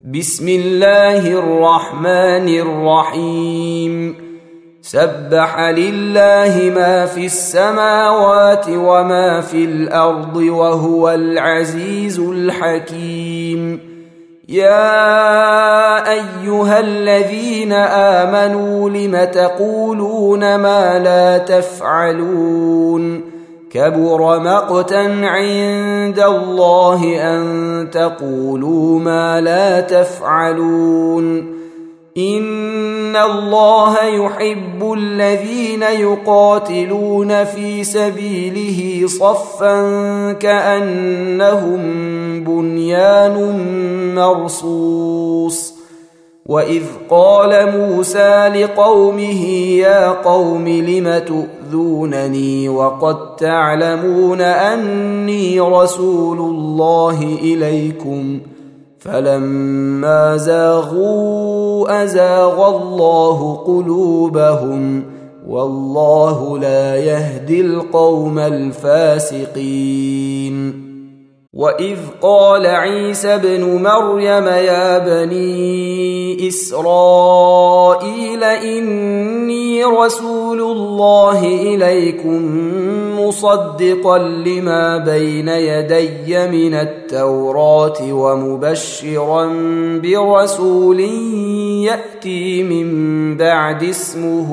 بسم الله الرحمن الرحيم سبح لله ما في السماوات وما في الأرض وهو العزيز الحكيم. يا أيها الذين آمنوا لم تقولون ما لا تفعلون كبر مقتا عند الله أن تقولوا ما لا تفعلون. إن الله يحب الذين يقاتلون في سبيله صفا كأنهم بنيان مرصوص. وإذ قال موسى لقومه يا قوم لم تؤذونني وقد تعلمون أني رسول الله إليكم فلما زاغوا أزاغ الله قلوبهم والله لا يهدي القوم الفاسقين. وإذ قال عيسى ابن مريم يا بني إسرائيل إني رسول الله إليكم مصدقا لما بين يدي من التوراة ومبشرا برسول يأتي من بعد اسمه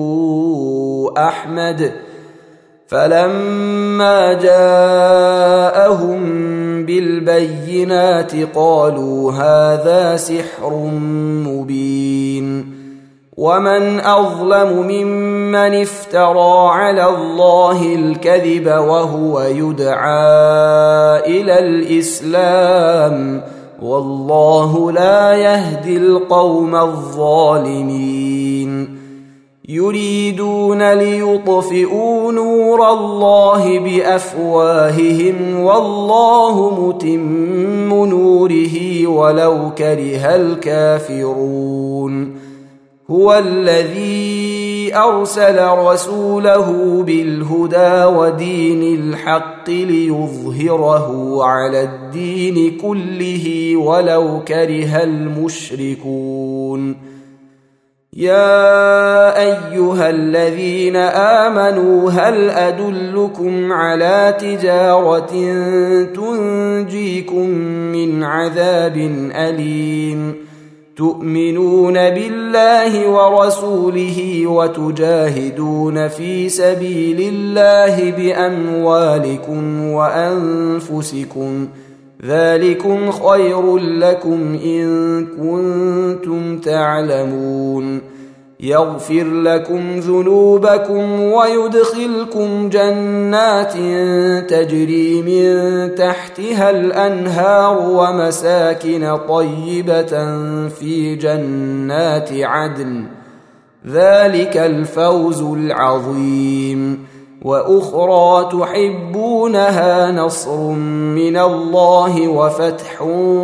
أحمد. فلما جاءهم بالبينات قالوا هذا سحر مبين. ومن أظلم ممن افترى على الله الكذب وهو يدعى إلى الإسلام والله لا يهدي القوم الظالمين. يريدون ليطفئوا نور الله بأفواههم والله متم نوره ولو كره الكافرون. هو الذي أرسل رسوله بالهدى ودين الحق ليظهره على الدين كله ولو كره المشركون. يا أيها الذين آمنوا هل أدلكم على تجارة تنجيكم من عذاب أليم تؤمنون بالله ورسوله وتجاهدون في سبيل الله بأموالكم وأنفسكم ذلكم خير لكم إن كنتم تعلمون. يغفر لكم ذنوبكم ويدخلكم جنات تجري من تحتها الأنهار ومساكن طيبة في جنات عدن ذلك الفوز العظيم. وأخرى تحبونها نصر من الله وفتح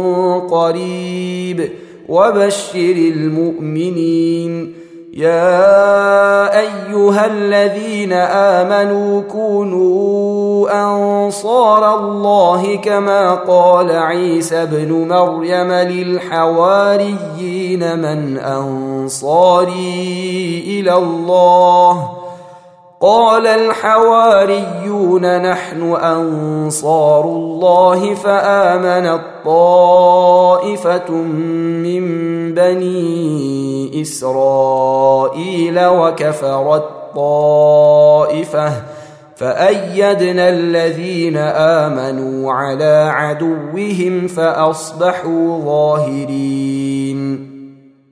قريب وبشر المؤمنين. يا أيها الذين آمنوا كونوا أنصار الله كما قال عيسى ابن مريم للحواريين من أنصاري إلى الله قال الحواريون نحن أنصار الله فآمنت طائفة من بني إسرائيل وكفرت طائفة فأيدنا الذين آمنوا على عدوهم فأصبحوا ظاهرين.